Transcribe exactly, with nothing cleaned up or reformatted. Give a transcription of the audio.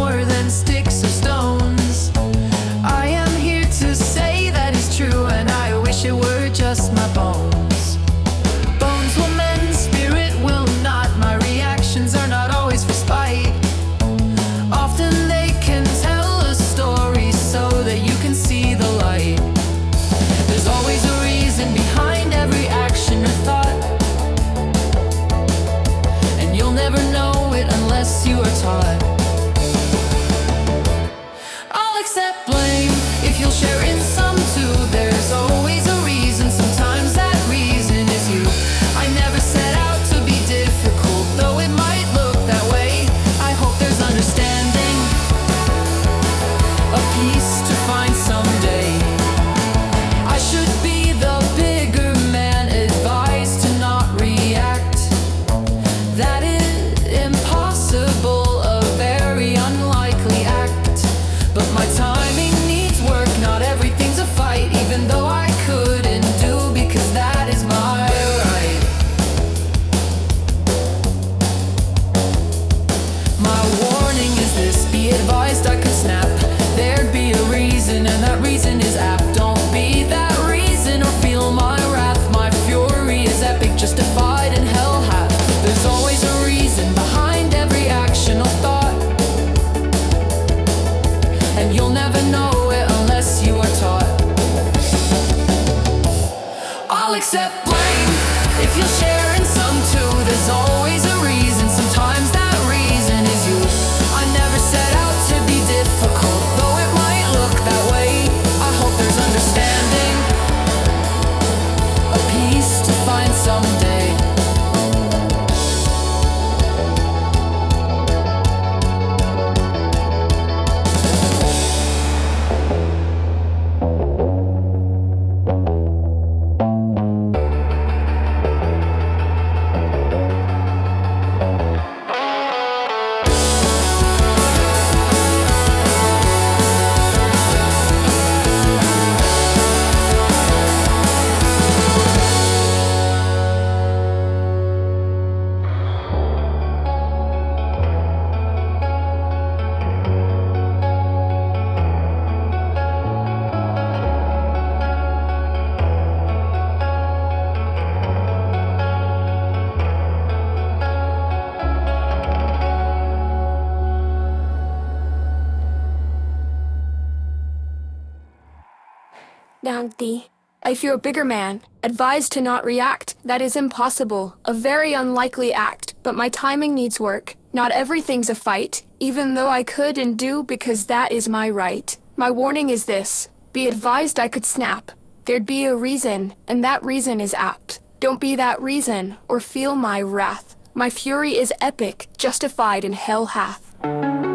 more than sticks or stones. I am here to say that is true, and I wish it were just my bones. Bones will mend, spirit will not. My reactions are not always for spite. Often they can tell a story so that you can see the light. There's always a reason behind every action or thought, and you'll never know it unless you are taught. I'll accept blame if you'll share in some too. There's always a reason, sometimes that reason is you. I never set out to be difficult, though it might look that way. I hope there's understanding, a peace to find someday. I should be the bigger man, advised to not react. That is impossible, a very unlikely act. But my timing needs work, not everything's a fight, even though I couldn't do, because that is my right. My warning is this, be advised I could snap. There'd be a reason, and that reason is apt. Don't be that reason or feel my wrath. My fury is epic, justified in hell hath. There's always a reason behind every action or thought, and you'll never know it unless you are taught. I'll accept blame if you'll share in some too. There's always a reason, sometimes that reason is you. I never set out to be difficult, though it might look that way. I hope there's understanding, a peace to find someday. Nagdi, I fear a bigger man, advised to not react. That is impossible, a very unlikely act, but my timing needs work. Not everything's a fight, even though I could and do, because that is my right. My warning is this, be advised I could snap. There'd be a reason, and that reason is apt. Don't be that reason, or feel my wrath. My fury is epic, justified in hell hath.